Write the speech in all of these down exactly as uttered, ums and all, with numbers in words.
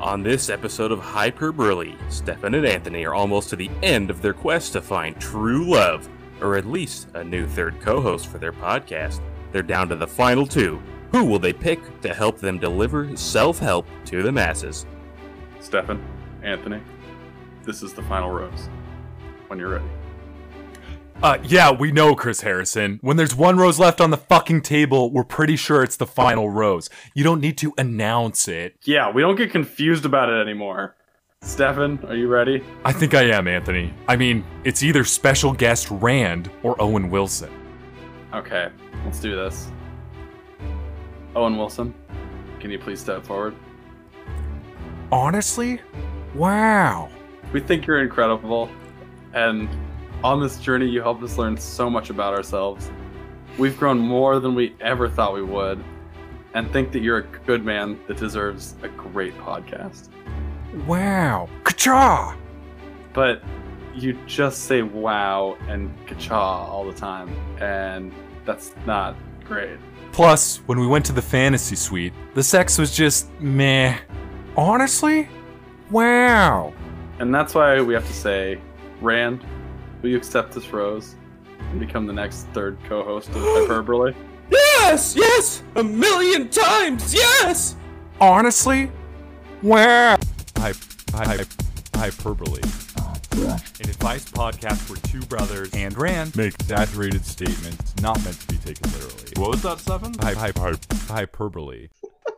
On this episode of Hyperbole, Stefan and Anthony are almost to the end of their quest to find true love, or at least a new third co-host for their podcast. They're down to the final two. Who will they pick to help them deliver self-help to the masses? Stefan, Anthony, this is the final rose. When you're ready. Uh, yeah, we know, Chris Harrison. When there's one rose left on the fucking table, we're pretty sure it's the final rose. You don't need to announce it. Yeah, we don't get confused about it anymore. Stefan, are you ready? I think I am, Anthony. I mean, it's either special guest Rand or Owen Wilson. Okay, let's do this. Owen Wilson, can you please step forward? Honestly? Wow. We think you're incredible, and on this journey you helped us learn so much about ourselves. We've grown more than we ever thought we would, and think that you're a good man that deserves a great podcast. Wow. Ka-cha! But you just say wow and ka-cha all the time, and that's not great. Plus, when we went to the fantasy suite, the sex was just meh. Honestly? Wow. And that's why we have to say, Rand, will you accept this rose and become the next third co-host of Hyperbole? Yes! Yes! A million times! Yes! Honestly? Wow. Hy- hy- hyperbole. An advice podcast where two brothers and Rand make exaggerated statements not meant to be taken literally. What was that, Stefan? Hy- hy- hy- hyperbole.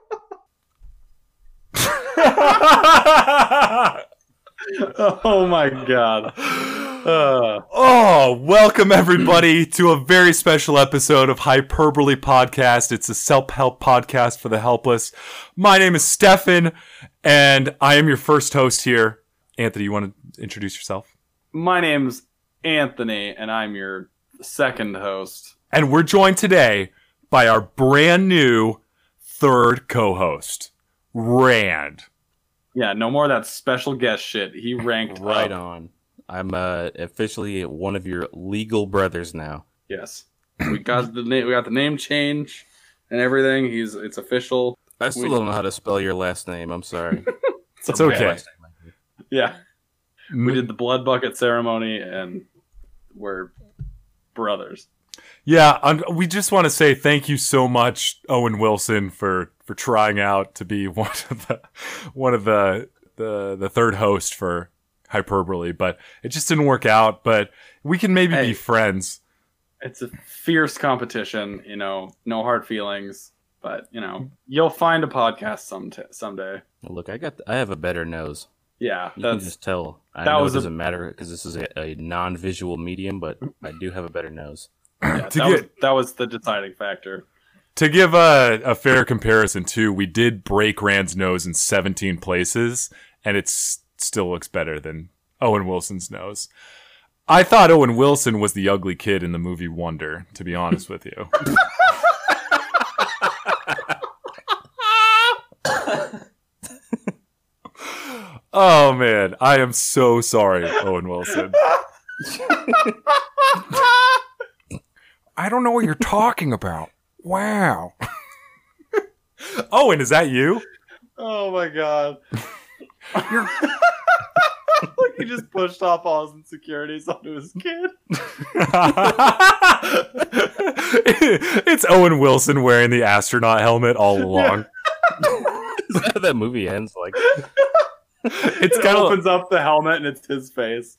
Oh my god. Uh. Oh, welcome everybody to a very special episode of Hyperbole Podcast. It's a self-help podcast for the helpless. My name is Stefan, and I am your first host here. Anthony, you want to introduce yourself? My name's Anthony, and I'm your second host. And we're joined today by our brand new third co-host, Rand. Yeah, no more of that special guest shit. He ranked Right up. on. I'm uh, officially one of your legal brothers now. Yes, we got the name. We got the name change and everything. He's it's official. I still We- don't know how to spell your last name. I'm sorry. It's okay. Yeah, we did the blood bucket ceremony, and we're brothers. Yeah, um, we just want to say thank you so much, Owen Wilson, for, for trying out to be one of the one of the the the third host for Hyperbole, but it just didn't work out. But we can maybe Hey. be friends. It's a fierce competition, you know. No hard feelings, but you know, you'll find a podcast some t- someday. Look, I got. I have a better nose. Yeah, You can that's just tell. I that know was it a- doesn't matter because this is a, a non-visual medium, but I do have a better nose. yeah, To that, get- was, that was the deciding factor. To give a, a fair comparison, too, we did break Rand's nose in seventeen places, and it still looks better than Owen Wilson's nose. I thought Owen Wilson was the ugly kid in the movie Wonder, to be honest with you. Oh, man. I am so sorry, Owen Wilson. I don't know what you're talking about. Wow. Owen, is that you? Oh my god. You're... Like he just pushed off all his insecurities onto his kid. It's Owen Wilson wearing the astronaut helmet all along. Is that how that movie ends? Like, It's It kind of opens up the helmet and it's his face.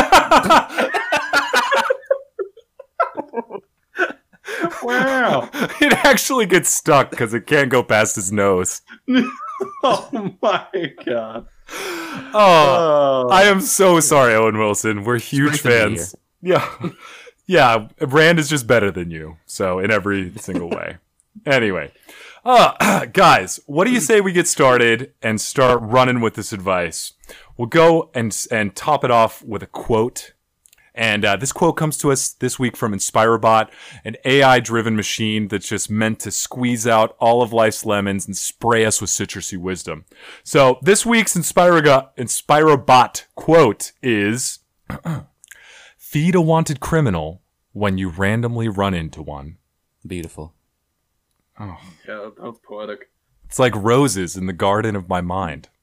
Wow. It actually gets stuck because it can't go past his nose. Oh my god. Oh, Oh. I am so sorry, Owen Wilson. We're huge great to be fans. Yeah. Yeah, Rand is just better than you. So, in every single way. Anyway. Uh, guys, what do you say we get started and start running with this advice? We'll go and and top it off with a quote. And uh, this quote comes to us this week from Inspirobot, an A I-driven machine that's just meant to squeeze out all of life's lemons and spray us with citrusy wisdom. So this week's Inspiro- Inspirobot quote is, feed a wanted criminal when you randomly run into one. beautiful. Oh, Yeah, that was poetic. it's like roses in the garden of my mind.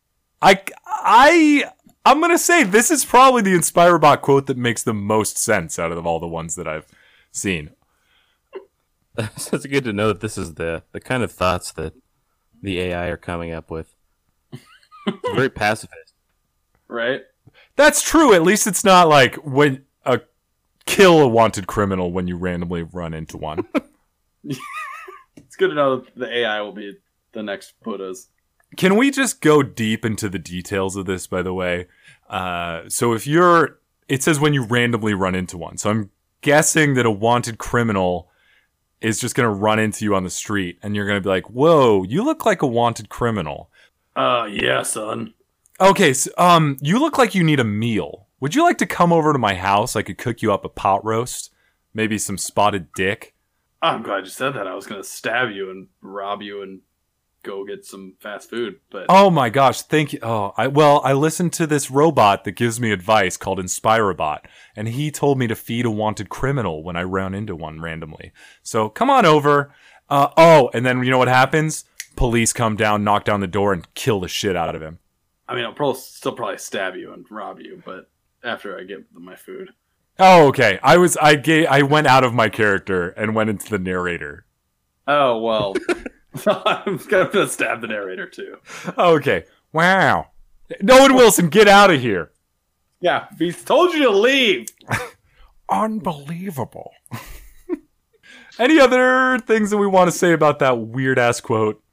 I, I, I'm going to say this is probably the InspireBot quote that makes the most sense out of all the ones that I've seen. So it's good to know that this is the, the kind of thoughts that the A I are coming up with. It's very pacifist. Right? That's true. At least it's not like when a kill a wanted criminal when you randomly run into one. It's good to know that the A I will be the next Buddhas. Can we just go deep into the details of this, by the way? Uh, so if you're... It says when you randomly run into one. So I'm guessing that a wanted criminal is just going to run into you on the street, and you're going to be like, whoa, you look like a wanted criminal. Uh, yeah, son. Okay, so, um, you look like you need a meal. Would you like to come over to my house? I could cook you up a pot roast, maybe some spotted dick. I'm glad you said that. I was going to stab you and rob you and go get some fast food. But oh my gosh, thank you. Oh, I, well, I listened to this robot that gives me advice called InspireBot, and he told me to feed a wanted criminal when I ran into one randomly. So come on over. Uh, oh, and then you know what happens? Police come down, knock down the door, and kill the shit out of him. I mean, I'll probably, still probably stab you and rob you, but after I get my food. Oh, okay. I was I gave, I went out of my character and went into the narrator. Oh well, I'm gonna stab the narrator too. Okay. Wow. Owen Wilson, get out of here. Yeah, he's told you to leave. Unbelievable. Any other things that we want to say about that weird ass quote?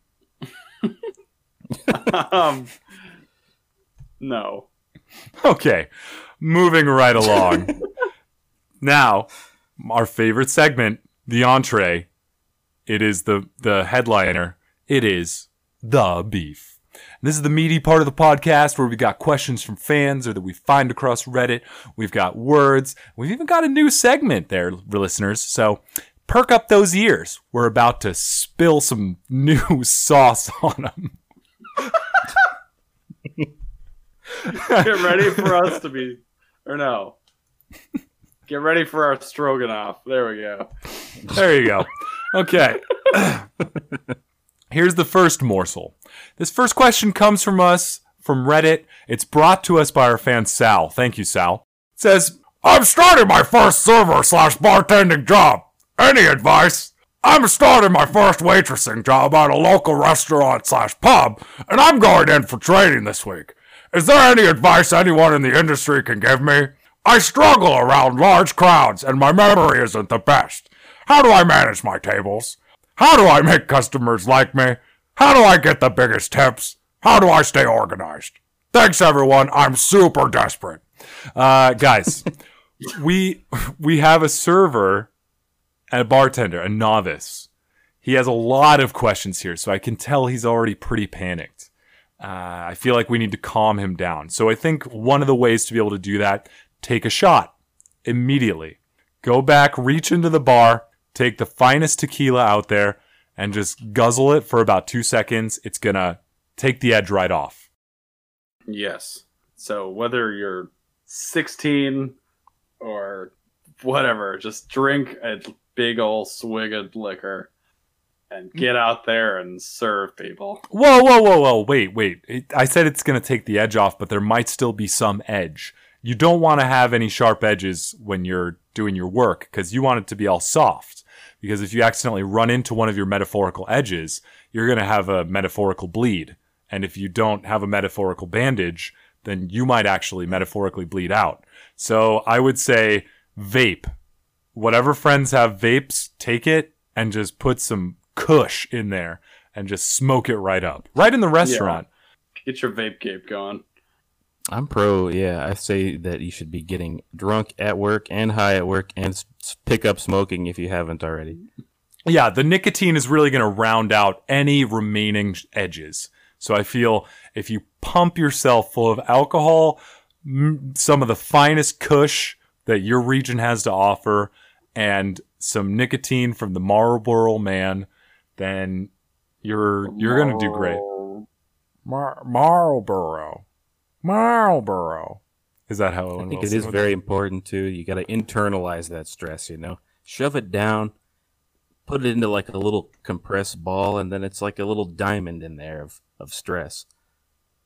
um, no. Okay. Moving right along. Now, our favorite segment, the entree. It is the, the headliner. It is the beef. And this is the meaty part of the podcast where we got questions from fans or that we find across Reddit. We've got words. We've even got a new segment there, listeners. So perk up those ears. We're about to spill some new sauce on them. Get ready for us to be, or no. Get ready for our stroganoff. There we go. There you go. Okay. Here's the first morsel. This first question comes from us from Reddit. It's brought to us by our fan Sal. Thank you, Sal. It says, I'm starting my first server slash bartending job. Any advice? I'm starting my first waitressing job at a local restaurant slash pub, and I'm going in for training this week. Is there any advice anyone in the industry can give me? I struggle around large crowds, and my memory isn't the best. How do I manage my tables? How do I make customers like me? How do I get the biggest tips? How do I stay organized? Thanks, everyone. I'm super desperate. Uh, guys, we we have a server and a bartender, a novice. He has a lot of questions here, so I can tell he's already pretty panicked. Uh, I feel like we need to calm him down. So I think one of the ways to be able to do that, take a shot immediately. Go back, reach into the bar, take the finest tequila out there, and just guzzle it for about two seconds. It's going to take the edge right off. Yes. So whether you're sixteen or whatever, just drink a big old swig of liquor and get out there and serve people. Whoa, whoa, whoa, whoa. Wait, wait. It, I said it's going to take the edge off, but there might still be some edge. You don't want to have any sharp edges when you're doing your work because you want it to be all soft. Because if you accidentally run into one of your metaphorical edges, you're going to have a metaphorical bleed. And if you don't have a metaphorical bandage, then you might actually metaphorically bleed out. So I would say vape. Whatever friends have vapes, take it and just put some kush in there and just smoke it right up. Right in the restaurant. Yeah. Get your vape cape going. I'm pro, yeah. I say that you should be getting drunk at work and high at work and s- pick up smoking if you haven't already. Yeah, the nicotine is really going to round out any remaining edges. So I feel if you pump yourself full of alcohol, m- some of the finest kush that your region has to offer, and some nicotine from the Marlboro Man, then you're you're going to do great. Mar- Marlboro. Marlboro. Is that how Owen I think Wilson it is would- very important too. You got to internalize that stress, you know. Shove it down, put it into like a little compressed ball, and then it's like a little diamond in there of, of stress.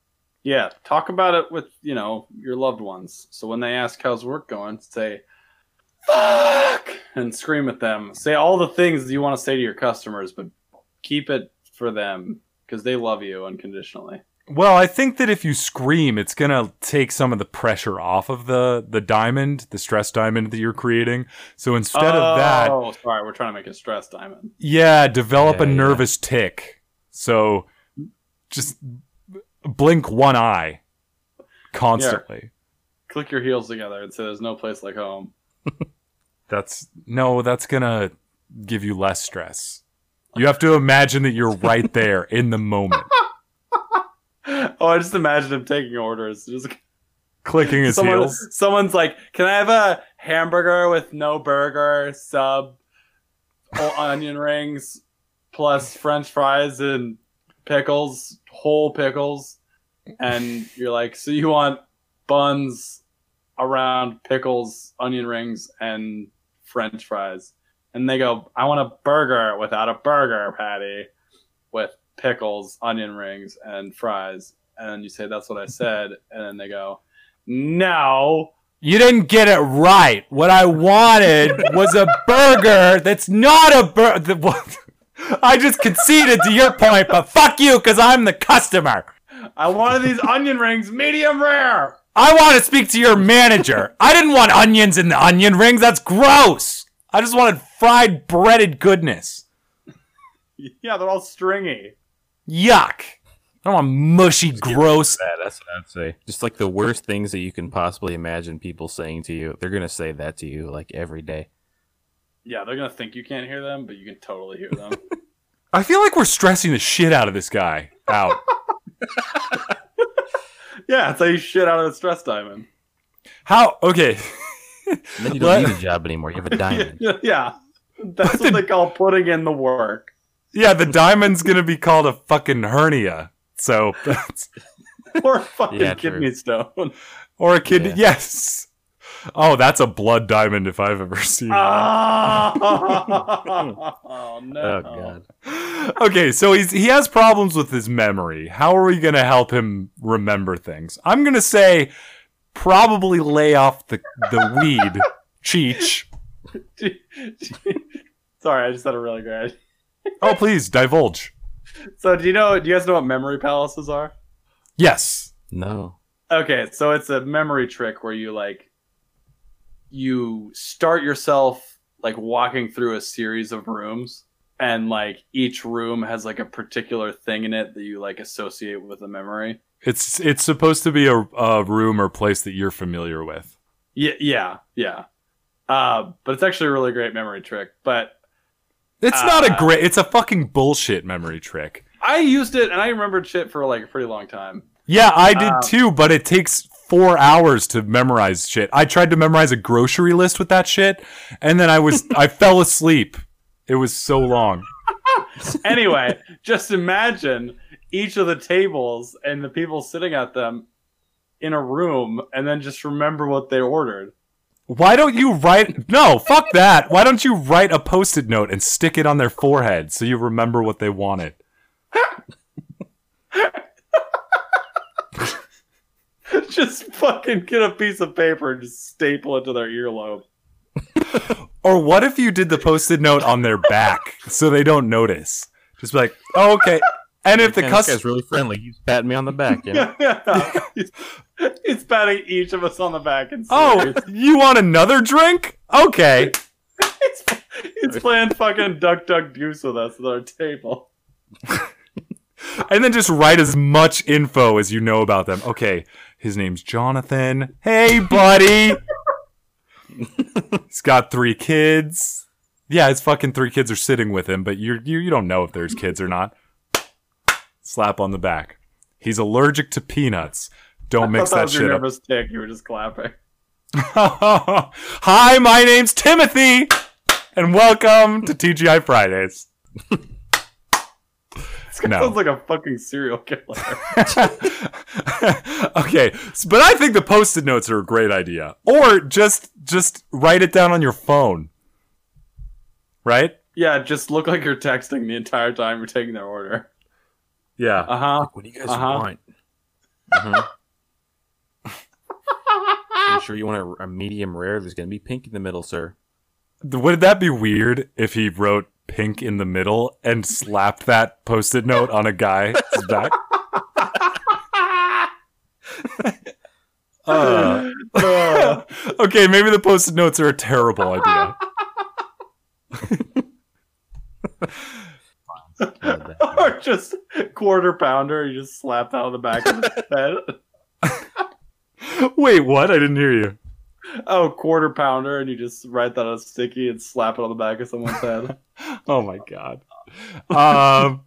Yeah, talk about it with, you know, your loved ones. So when they ask how's work going, say, fuck! And scream at them. Say all the things that you want to say to your customers, but keep it for them because they love you unconditionally. Well, I think that if you scream, it's going to take some of the pressure off of the, the diamond, the stress diamond that you're creating. So instead oh, of that... Oh, sorry, we're trying to make a stress diamond. Yeah, develop Yeah, a yeah. nervous tick. So just blink one eye constantly. Click your heels together and say there's no place like home. That's... No, that's going to give you less stress. You have to imagine that you're right there in the moment. Oh, I just imagine him taking orders. Just Clicking his Someone, heels. Someone's like, "Can I have a hamburger with no burger, sub, o- onion rings, plus French fries and pickles, whole pickles?" And you're like, "So you want buns around pickles, onion rings, and French fries?" And they go, "I want a burger without a burger patty with pickles, onion rings, and fries." And then you say, "That's what I said." And then they go, "No." You didn't get it right. What I wanted was a burger that's not a burger. I just conceded to your point, but fuck you, because I'm the customer. I wanted these onion rings medium rare. I want to speak to your manager. I didn't want onions in the onion rings. That's gross. I just wanted fried breaded goodness. Yeah, they're all stringy. Yuck. I don't want mushy, gross. That, that's what I'd say. Just like the worst things that you can possibly imagine people saying to you. They're going to say that to you like every day. Yeah, they're going to think you can't hear them, but you can totally hear them. I feel like we're stressing the shit out of this guy out. Yeah, it's how you shit out of the stress diamond. How? Okay. And then you don't What? need a job anymore. You have a diamond. Yeah, yeah. That's what they call putting in the work. Yeah, the diamond's going to be called a fucking hernia. So that's... Or a fucking Yeah, true. kidney stone. Or a kidney. Yeah. Yes. Oh, that's a blood diamond if I've ever seen one. Oh, no. Oh, God. Okay, so he's he has problems with his memory. How are we going to help him remember things? I'm going to say probably lay off the, the weed, Cheech. Sorry, I just had a really good idea. Oh, please, divulge. So, do you know? Do you guys know what memory palaces are? Yes. No. Okay, so it's a memory trick where you like you start yourself like walking through a series of rooms, and like each room has like a particular thing in it that you like associate with a memory. It's it's supposed to be a, a room or place that you're familiar with. Yeah, yeah, yeah. Uh, but it's actually a really great memory trick. But It's Uh, not a great... It's a fucking bullshit memory trick. I used it and I remembered shit for like a pretty long time. Yeah, I did Um, too, but it takes four hours to memorize shit. I tried to memorize a grocery list with that shit, and then I was I fell asleep. It was so long. Anyway, just imagine each of the tables and the people sitting at them in a room, and then just remember what they ordered. Why don't you write... No, fuck that. Why don't you write a post-it note and stick it on their forehead so you remember what they wanted? Just fucking get a piece of paper and just staple it to their earlobe. Or what if you did the post-it note on their back so they don't notice? Just be like, oh, okay. And if the Man, this customer... guy's really friendly. He's patting me on the back. You know? Yeah. he's, he's patting each of us on the back and Oh, saying, you want another drink? Okay. he's, he's playing fucking Duck Duck Goose with us at our table. And then just write as much info as you know about them. Okay, his name's Jonathan. Hey, buddy. He's got three kids. Yeah, his fucking three kids are sitting with him, but you're, you you don't know if there's kids or not. Slap on the back. He's allergic to peanuts. Don't mix I thought that was your shit up. nervous tick. You were just clapping. Hi, my name's Timothy, and welcome to T G I Fridays. This guy No. sounds like a fucking serial killer. Okay, s- but I think the post-it notes are a great idea. Or just just write it down on your phone. Right? Yeah, just look like you're texting the entire time you're taking their order. Yeah. Uh huh. What do you guys Uh-huh. want? Mm-hmm. Are you sure you want a, a medium rare? There's going to be pink in the middle, sir. Would that be weird if he wrote pink in the middle and slapped that post-it note on a guy's back? uh, uh, okay, maybe the post-it notes are a terrible idea. Or just quarter pounder, you just slap that on the back of his head. Wait, what? I didn't hear you. Oh, quarter pounder, and you just write that on a sticky and slap it on the back of someone's head. Oh my god. Um,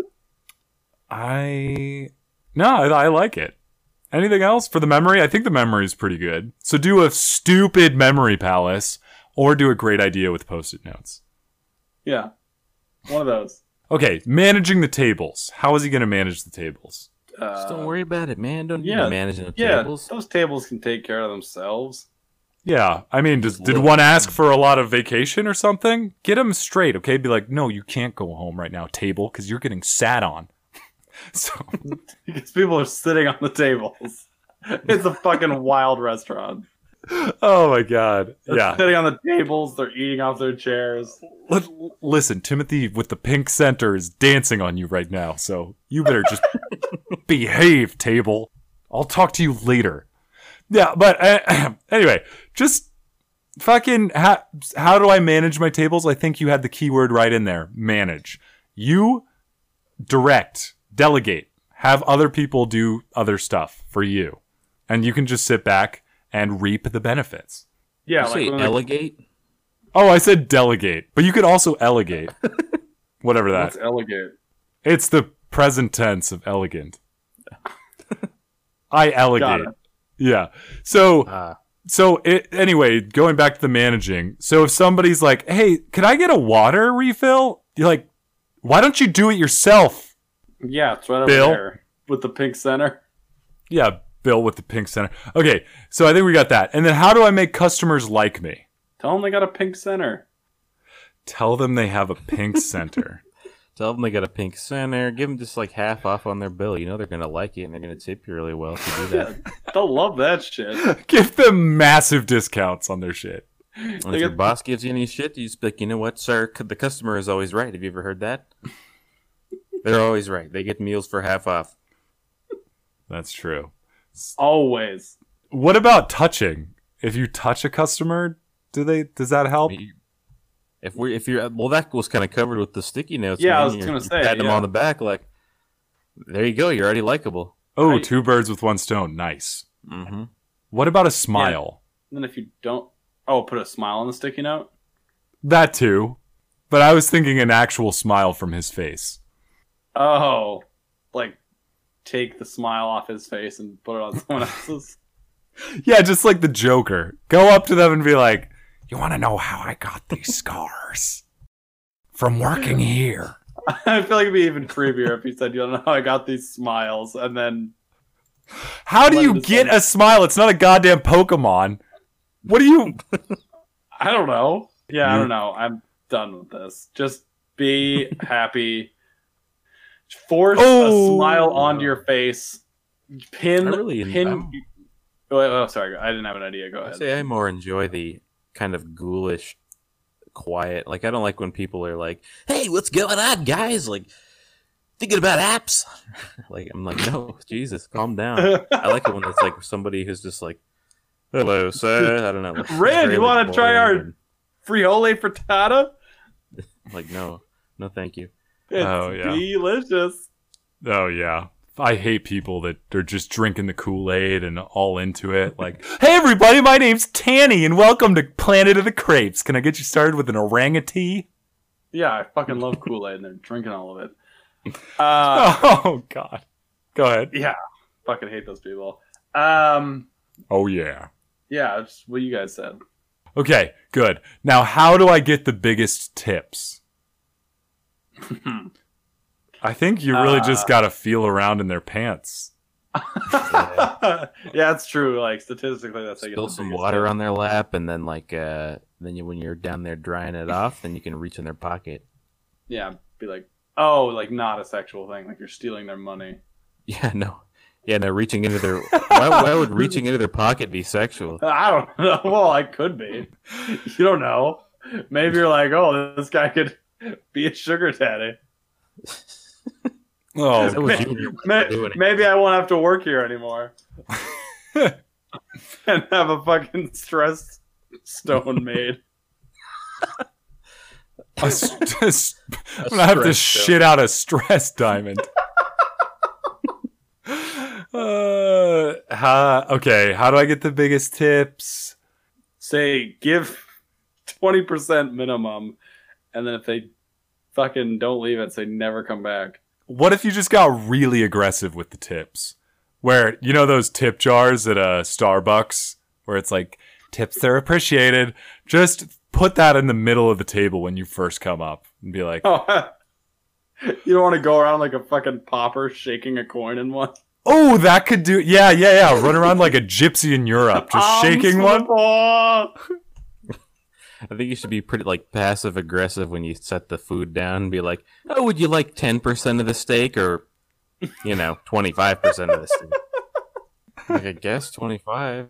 I no, I, I like it. Anything else for the memory? I think the memory is pretty good. So do a stupid memory palace, or do a great idea with post-it notes. Yeah, one of those. Okay, managing the tables. How is he going to manage the tables? Uh, Just don't worry about it, man. Don't yeah, be managing the yeah, tables. those tables can take care of themselves. Yeah, I mean, does, did Look. one ask for a lot of vacation or something? Get him straight, okay? Be like, no, you can't go home right now, table, because you're getting sat on. So Because people are sitting on the tables. It's a fucking wild restaurant. oh my god, They're yeah. sitting on the tables, they're eating off their chairs. L- listen, Timothy with the pink center is dancing on you right now, so you better just behave, table. I'll talk to you later. Yeah, but uh, anyway, just fucking ha- how do I manage my tables? I think you had the keyword right in there. Manage. You direct, delegate, have other people do other stuff for you, and you can just sit back and reap the benefits. Yeah, You like say when they- elegate? Oh, I said delegate, but you could also elegate. Whatever that. What's elegate? It's the present tense of elegant. I Got elegate. it. Yeah. So Uh, so it, anyway, going back to the managing. So if somebody's like, "Hey, can I get a water refill?" You're like, "Why don't you do it yourself?" Yeah, it's right over Bill? there with the pink center. Yeah, Bill with the pink center. Okay, so I think we got that. And then how do I make customers like me? Tell them they got a pink center. Tell them they have a pink center. tell them they got a pink center. Give them just like half off on their bill. You know they're going to like it and they're going to tip you really well if you do that. They'll love that shit. Give them massive discounts on their shit. And They if your get- boss gives you any shit, you just be like, you know what, sir? The customer is always right. Have you ever heard that? They're always right. They get meals for half off. That's true. Always. What about touching? If you touch a customer, do they? Does that help? If we, if you're, well, that was kind of covered with the sticky notes. Yeah, I man. was You're- gonna you say, pat them yeah. on the back, like, there you go. You're already likable. Oh, Right. two birds with one stone. Nice. Mm-hmm. What about a smile? And then if you don't, oh, put a smile on the sticky note. That too. But I was thinking an actual smile from his face. Oh, like take the smile off his face and put it on someone else's. Yeah, just like the Joker. Go up to them and be like, "You want to know how I got these scars? From working here." I feel like it'd be even creepier if he said, "You don't know how I got these smiles," and then How do Let you him get decide. a smile? It's not a goddamn Pokemon. What do you... I don't know. Yeah, I You- don't know. I'm done with this. Just be happy. Force Oh. a smile onto your face. Pin, I really- pin. I'm- Oh, wait, oh, sorry. I didn't have an idea. Go I ahead. say I more enjoy the kind of ghoulish, quiet. Like I don't like when people are like, "Hey, what's going on, guys?" Like thinking about apps. Like I'm like, no, Jesus, calm down. I like it when it's like somebody who's just like, "Hello, sir." I don't know. Like, Ren, you very, like, want to try boring our and- frijoles frittata? Like no, no, thank you. It's Oh, yeah. delicious. Oh, yeah. I hate people that are just drinking the Kool-Aid and all into it. Like, "Hey, everybody, my name's Tanny, and welcome to Planet of the Crepes. Can I get you started with an orangutan?" Yeah, I fucking love Kool-Aid, and they're drinking all of it. Uh, Oh, God. Go ahead. yeah, fucking hate those people. Um, Oh, yeah. yeah, it's what you guys said. Okay, good. Now, how do I get the biggest tips? I think you really just Uh, got to feel around in their pants. yeah, it's true. Like statistically, that's how you get Spill the some biggest water hit. on their lap, and then like, uh, then you, when you're down there drying it off, then you can reach in their pocket. Yeah, be like, oh, like not a sexual thing. Like you're stealing their money. Yeah, no. Yeah, no, reaching into their why, why would reaching into their pocket be sexual? I don't know. Well, I could be. You don't know. Maybe you're like, oh, this guy could be a sugar daddy. Oh, That was you when you were May- doing it. maybe I won't have to work here anymore. And have a fucking stress stone made. a st- a st- I'm gonna have to stress stone. shit out a stress diamond. uh, how, okay, how do I get the biggest tips? Say, give twenty percent minimum, and then if they fucking don't leave it, say never come back. What if you just got really aggressive with the tips? Where, you know those tip jars at a Starbucks where it's like, tips are appreciated. Just put that in the middle of the table when you first come up and be like, Oh, you don't want to go around like a fucking pauper shaking a coin in one? oh, that could do, yeah, yeah, yeah. Run around like a gypsy in Europe, just Um, shaking one. oh. I think you should be pretty like passive aggressive when you set the food down and be like, "Oh, would you like ten percent of the steak or, you know, twenty five percent of the steak?" Like, I guess twenty five.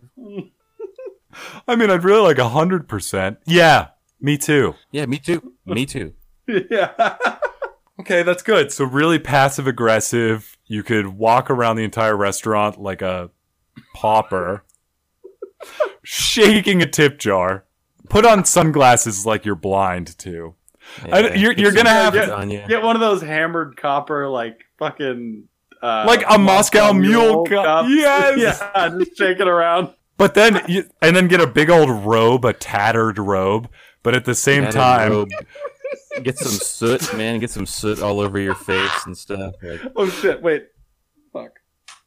I mean, I'd really like one hundred percent. Yeah, me too. Yeah, me too. Me too. Yeah. Okay, that's good. So really passive aggressive. You could walk around the entire restaurant like a pauper, shaking a tip jar. Put on sunglasses like you're blind too. I- you're- get you're some gonna have dirt to- on you. Get one of those hammered copper, like fucking. Uh, Like a Moscow Mule cup. cups. Yes. Yeah, just shake it around. But then, you, and then get a big old robe, a tattered robe. But at the same Tattered time, robe. Get some soot, man. Get some soot all over your face and stuff. Like, Oh shit! Wait. Fuck.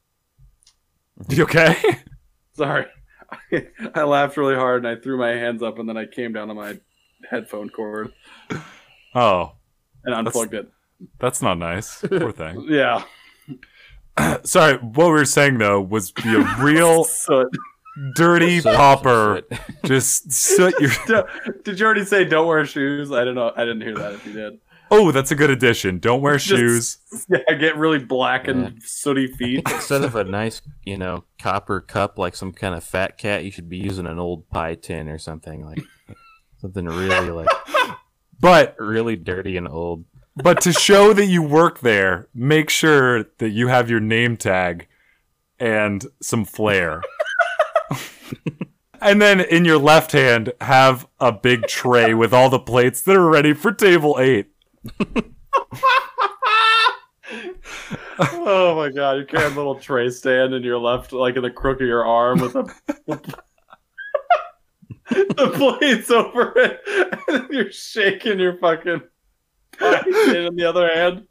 you okay? Sorry. I laughed really hard and I threw my hands up and then I came down on my headphone cord Oh, and unplugged it. that's not nice. Poor thing. Yeah. Sorry, what we were saying though was be a real So, dirty soot, pauper. soot. Just soot your. did you already say don't wear shoes? I don't know. I didn't hear that if you did. Oh, that's a good addition. Don't wear Just- shoes. Yeah, get really black and Yeah. sooty feet. Instead of a nice, you know, copper cup like some kind of fat cat, you should be using an old pie tin or something like something really like But really dirty and old. but to show that you work there, make sure that you have your name tag and some flair. And then in your left hand, have a big tray with all the plates that are ready for table eight. Oh my god, you carry a little tray stand in your left, like in the crook of your arm with a, the plates over it, and you're shaking your fucking pie tin in the other hand.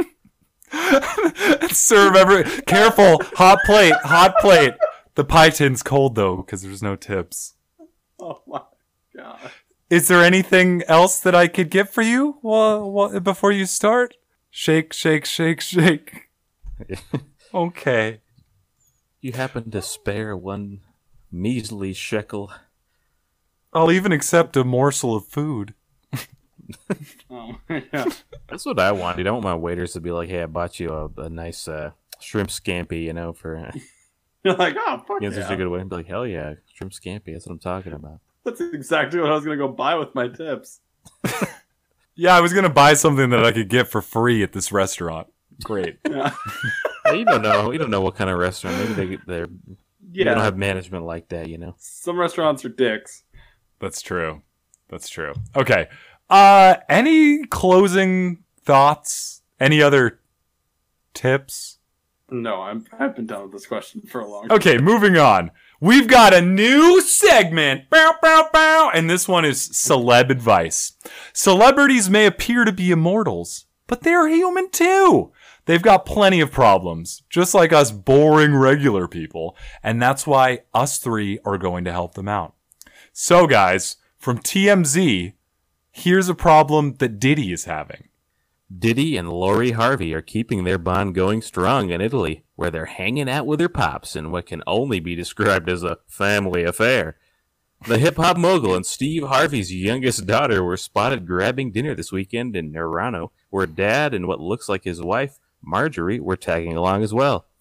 Serve every. Careful, hot plate, hot plate. The pie tin's cold though because there's no tips. Oh my god. Is there anything else that I could get for you well, well, before you start? Shake, shake, shake, shake. Okay. You happen to spare one measly shekel? I'll even accept a morsel of food. Oh yeah. That's what I want. dude. I want my waiters to be like, "Hey, I bought you a, a nice uh, shrimp scampi," you know, for. Uh, You're like, oh fuck you know, yeah. such a good way. Be like, "Hell yeah, shrimp scampi." That's what I'm talking about. That's exactly what I was gonna go buy with my tips. Yeah, I was gonna buy something that I could get for free at this restaurant. Great. Yeah. Hey, you don't know. You don't know what kind of restaurant. Maybe they they're they Yeah. don't have management like that. You know. Some restaurants are dicks. That's true. That's true. Okay. Uh, any closing thoughts? Any other tips? No, I'm I've been done with this question for a long time. Okay, moving on. We've got a new segment. Bow, bow, bow. And this one is celeb advice. Celebrities may appear to be immortals, but they're human too. They've got plenty of problems, just like us boring regular people. And that's why us three are going to help them out. So guys, from T M Z, here's a problem that Diddy is having. Diddy and Lori Harvey are keeping their bond going strong in Italy, where they're hanging out with their pops in what can only be described as a family affair. The hip-hop mogul and Steve Harvey's youngest daughter were spotted grabbing dinner this weekend in Nerano, where Dad and what looks like his wife, Marjorie, were tagging along as well.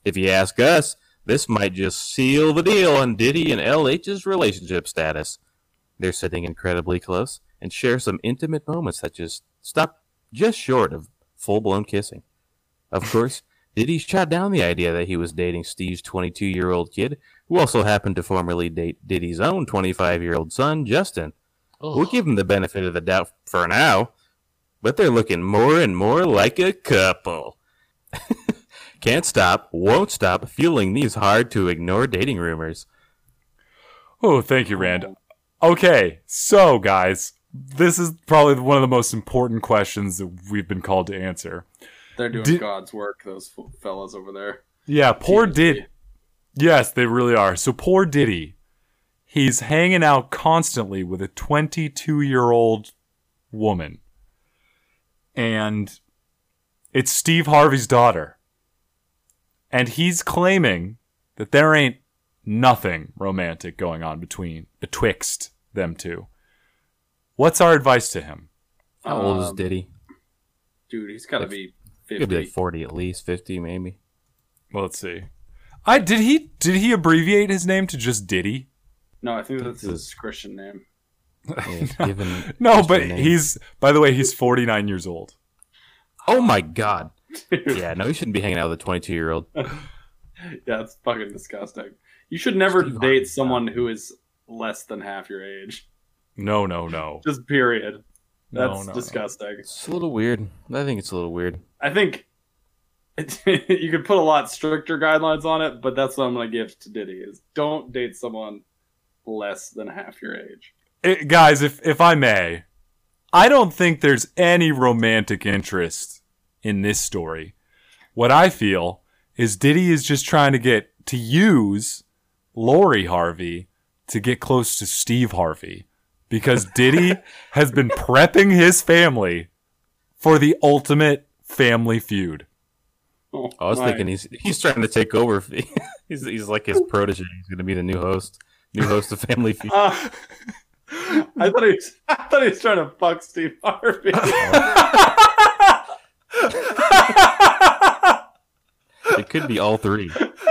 If you ask us, this might just seal the deal on Diddy and L H's relationship status. They're sitting incredibly close and share some intimate moments that just stop just short of full-blown kissing. Of course, Diddy shot down the idea that he was dating Steve's twenty-two-year-old kid, who also happened to formerly date Diddy's own twenty-five-year-old son, Justin. Ugh. We'll give him the benefit of the doubt for now, but they're looking more and more like a couple. Can't stop, won't stop fueling these hard-to-ignore dating rumors. Oh, thank you, Rand. Okay, so, guys, this is probably one of the most important questions that we've been called to answer. They're doing Did- God's work, those f- fellas over there. Yeah, poor Seriously. Diddy. Yes, they really are. So poor Diddy. He's hanging out constantly with a twenty-two-year-old woman. And it's Steve Harvey's daughter. And he's claiming that there ain't nothing romantic going on between, betwixt them two. What's our advice to him? How old is Um, Diddy? Dude, he's got to be He could be like fifty. forty at least, fifty maybe. Well, let's see. I did he did he abbreviate his name to just Diddy? No, I think that's his Christian name. Yeah, given No, just but the name. he's by the way, he's forty-nine years old. Oh my god. Dude, Yeah, no, he shouldn't be hanging out with a twenty-two-year-old. yeah, it's fucking disgusting. You should never Steve date Harvey. someone who is less than half your age. No, no, no. Just period. No, That's no, no. disgusting. It's a little weird. I think it's a little weird. I think it, you could put a lot stricter guidelines on it, but that's what I'm going to give to Diddy is don't date someone less than half your age. It- guys, if if I may, I don't think there's any romantic interest in this story. What I feel is Diddy is just trying to get to use Lori Harvey to get close to Steve Harvey because Diddy has been prepping his family for the ultimate family feud. Oh, I was my. thinking he's he's trying to take over. he's he's like his protege. He's going to be the new host, new host of Family Feud. Uh, I thought he was, I thought he was trying to fuck Steve Harvey. It could be all three.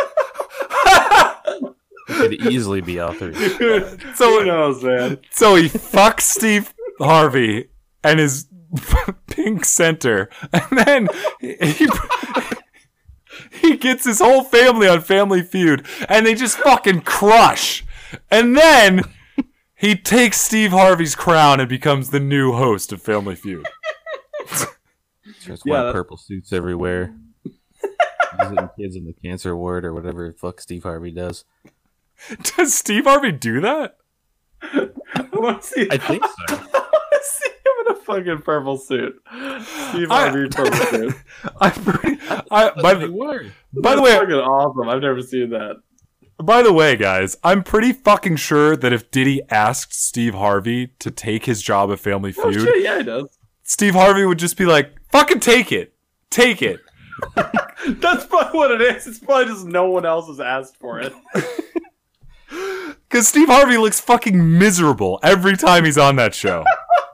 It could easily be all three. Dude, So- who knows, man? So he fucks Steve Harvey and his pink center, and then he, he gets his whole family on Family Feud, and they just fucking crush. And then he takes Steve Harvey's crown and becomes the new host of Family Feud. There's Yeah, white that- purple suits everywhere. Visiting kids in the cancer ward or whatever the fuck Steve Harvey does. Does Steve Harvey do that? I want to see, I think so. I want to see him in a fucking purple suit. Steve I- Harvey purple suit. I'm pretty, I, by, They the, were. by the That's way, fucking awesome. I've never seen that. By the way, guys, I'm pretty fucking sure that if Diddy asked Steve Harvey to take his job at Family Oh Feud, shit, yeah, he does. Steve Harvey would just be like, fucking take it. Take it. That's probably what it is. It's probably just no one else has asked for it. Because Steve Harvey looks fucking miserable every time he's on that show.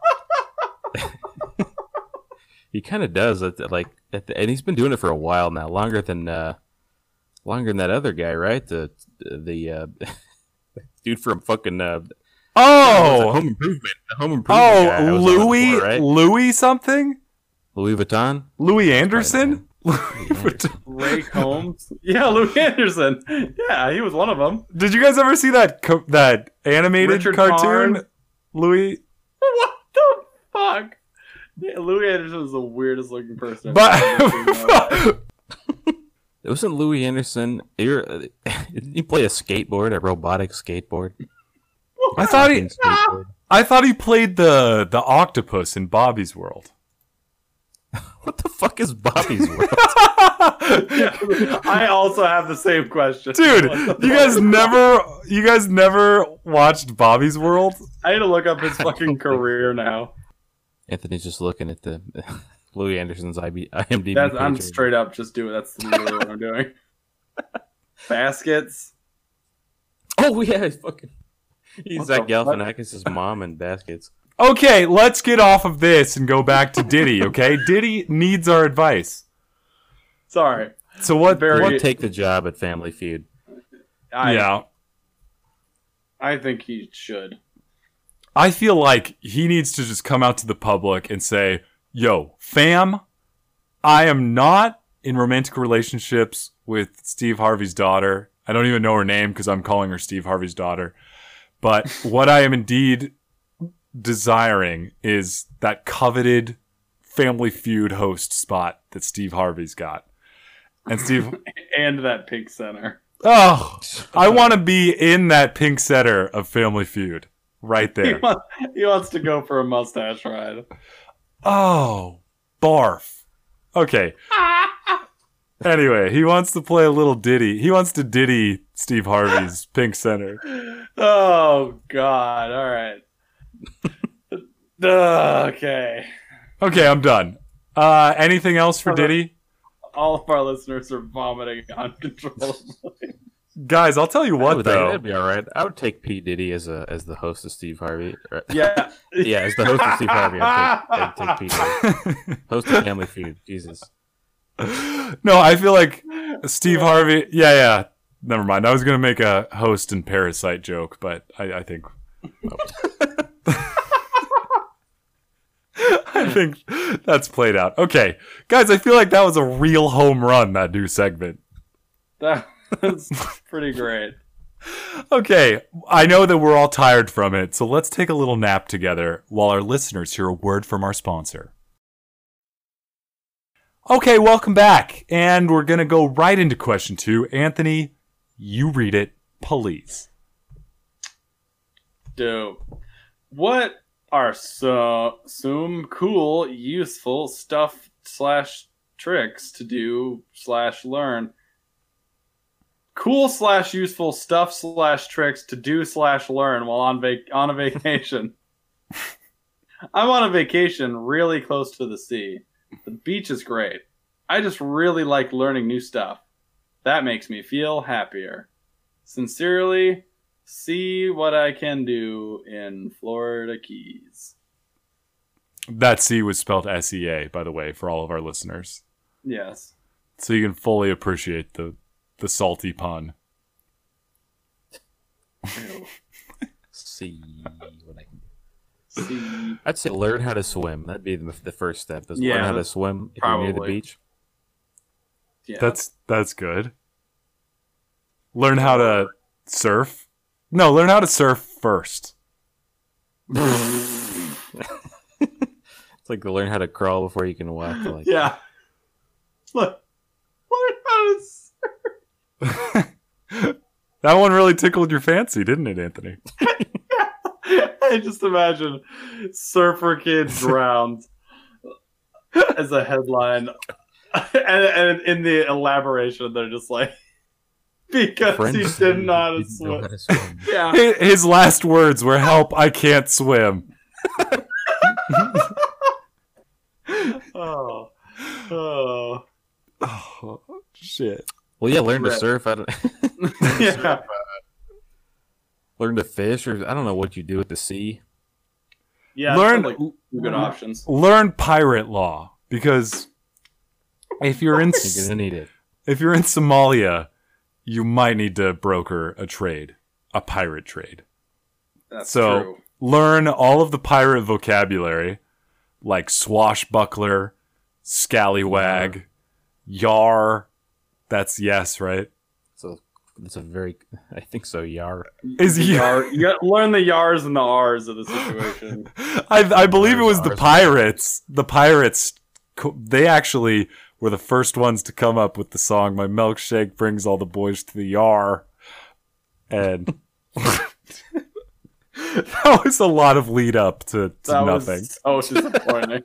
He kind of does. At the, like, at the, and he's been doing it for a while now, longer than uh, longer than that other guy, right? The the uh, dude from fucking uh, Oh! Home Improvement. The Home Improvement. Oh, guy I was on Louis, before, right? Louis something? Louis Vuitton. Louis Anderson? Louis Anderson. Vuitton. Ray Combs. Yeah, Louis Anderson. Yeah, he was one of them. Did you guys ever see that co- that animated Richard cartoon? Karn. Louis, What the fuck? Yeah, Louis Anderson is the weirdest looking person. I've ever seen in my life. but It wasn't Louis Anderson. You're, didn't he play a skateboard, a robotic skateboard? I thought he, Fucking skateboard. I thought he played the the octopus in Bobby's World. What the fuck is Bobby's World? I also have the same question. Dude, What the you guys fuck? never you guys never watched Bobby's World? I need to look up his fucking career now. Anthony's just looking at the Louis Anderson's I B I M D B. That's, page I'm right straight up just doing. That's literally what I'm doing. Baskets. now. Oh yeah, he's fucking. He's What Zach the fuck? Galifianakis' mom in Baskets. Okay, let's get off of this and go back to Diddy, okay? Diddy needs our advice. Sorry. So what? Very- what He'd take the job at Family Feud. I, yeah. I think he should. I feel like he needs to just come out to the public and say, yo, fam, I am not in romantic relationships with Steve Harvey's daughter. I don't even know her name because I'm calling her Steve Harvey's daughter. But what I am indeed desiring is that coveted Family Feud host spot that Steve Harvey's got. And Steve... And that pink center. Oh, I want to be in that pink center of Family Feud. Right He there. wants, he wants to go for a mustache ride. Oh, barf. Okay. Anyway, he wants to play a little ditty. He wants to ditty Steve Harvey's Pink Center. Oh, God. All right. uh, okay. Okay, I'm done. Uh, anything else for Diddy? All of our listeners are vomiting uncontrollably. Guys, I'll tell you what, would, though. That'd be all right. I would take P. Diddy as a as the host of Steve Harvey. Or- Yeah. yeah, as the host of Steve Harvey, I'd take, I'd take P. Diddy. Host of Family Feud. Jesus. No, I feel like Steve Harvey... Yeah, yeah. Never mind. I was going to make a host and Parasite joke, but I, I think... I think that's played out. Okay. Guys, I feel like that was a real home run, that new segment. That was pretty great. Okay, I know that we're all tired from it, so let's take a little nap together while our listeners hear a word from our sponsor. Okay, welcome back, and we're going to go right into question two. Anthony, you read it, please. Dope. What are so, some cool, useful stuff slash tricks to do slash learn? Cool slash useful stuff slash tricks to do slash learn while on vac- on a vacation. I'm on a vacation really close to the sea. The beach is great. I just really like learning new stuff. That makes me feel happier. Sincerely, see what I can do in Florida Keys. That C was spelled S E A, by the way, for all of our listeners. Yes. So you can fully appreciate the, the salty pun. See what I can do. See. I'd say learn how to swim. That'd be the, the first step. Is Yeah, learn how to that's swim if you're near the probably. beach. Yeah. That's that's good. Learn how to surf. No, learn how to surf first. It's like to learn how to crawl before you can walk. Like, yeah. Look. Learn how to That one really tickled your fancy, didn't it, Anthony? I just imagine surfer kid drowned as a headline, and, and in the elaboration, they're just like, because friends he say did not he swim. didn't know how to swim. Yeah. Hi- His last words were, "Help, I can't swim." Oh. Oh. Oh, shit. Well, yeah, learn to Right. surf. I don't Yeah. learn to fish, or I don't know what you do at the sea. Yeah. Learn Like two good options. learn pirate law, because if you're in You're gonna need it. if you're in Somalia, you might need to broker a trade, a pirate trade. That's So true. learn all of the pirate vocabulary, like swashbuckler, scallywag, yar. That's yes, right? So it's a very, I think so. Yar. Is Yar, yar? you got learn the yars and the r's of the situation. I I believe it was the Ours. pirates. The pirates, co- they actually were the first ones to come up with the song "My Milkshake Brings All the Boys to the Yar," and that was a lot of lead up to, to That nothing. was so disappointing.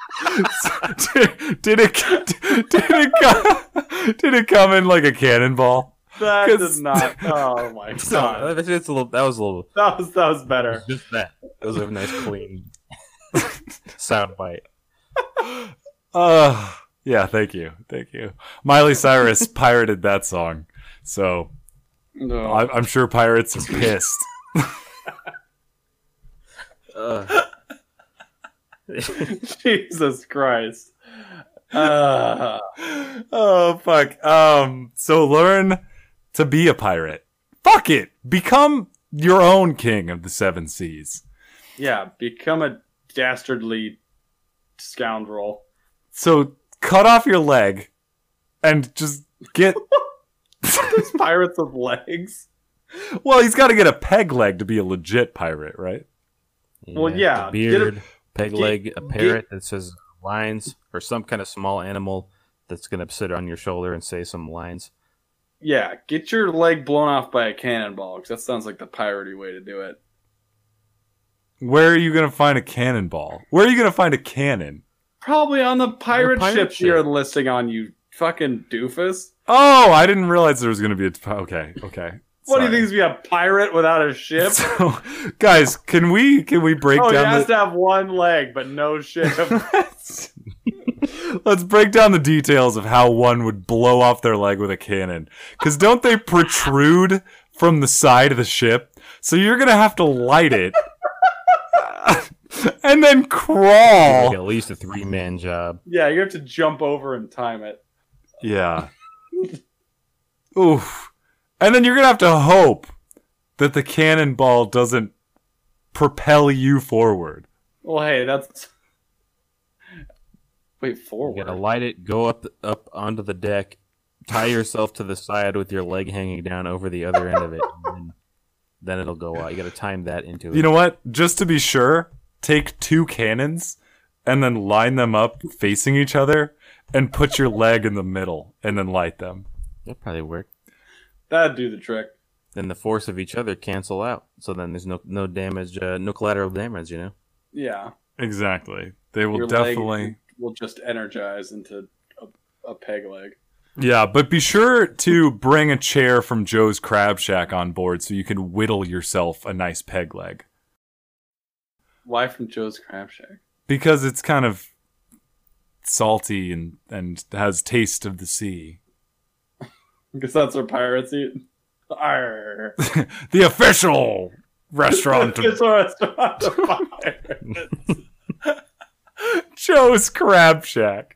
did, did it did it come, did it come in like a cannonball? That 'Cause- did not. Oh my So god. that's it's a little. That was a little. That was that was better. Just that. That was a nice, clean sound bite. Uh yeah, thank you, thank you. Miley Cyrus pirated that song, so No. I, I'm sure pirates are pissed. Uh, Jesus Christ. Uh, Oh fuck. Um. So learn to be a pirate. Fuck it. Become your own king of the seven seas. yeah, become a dastardly scoundrel. So cut off your leg and just get. There's pirates with legs. Well, he's got to get a peg leg to be a legit pirate, right? Well, yeah, A beard, get peg get- leg, a parrot that says lines, or some kind of small animal that's going to sit on your shoulder and say some lines. Yeah, get your leg blown off by a cannonball, because that sounds like the piratey way to do it. Where are you going to find a cannonball? Where are you going to find a cannon? Probably on the pirate, pirate ships ship. you're enlisting on, you fucking doofus. Oh, I didn't realize there was going to be a. Okay, okay. What do you Sorry. think is be a pirate without a ship? So, guys, can we can we break Oh, he down has the, to have one leg, but no ship. Let's break down the details of how one would blow off their leg with a cannon. Because don't they protrude from the side of the ship? So you're going to have to light it. And then Like crawl. at least a three man job. Yeah, you have to jump over and time it. Yeah. Oof. And then you're going to have to hope that the cannonball doesn't propel you forward. Well, hey, that's. Wait, You forward. gotta light it, go up up onto the deck, tie yourself to the side with your leg hanging down over the other end of it, and then, then it'll go out. You gotta time that into it. You know what? Just to be sure, take two cannons and then line them up facing each other and put your leg in the middle and then light them. That'll probably work. That'd do the trick. Then the force of each other cancel out, so then there's no no damage, uh, no collateral damage. You know. Yeah. Exactly. They will Your definitely. leg will just energize into a, a peg leg. Yeah, but be sure to bring a chair from Joe's Crab Shack on board so you can whittle yourself a nice peg leg. Why from Joe's Crab Shack? Because it's kind of salty and, and has taste of the sea. Because that's what pirates eat. Arr. The official restaurant of It's a restaurant of pirates. Joe's Crab Shack.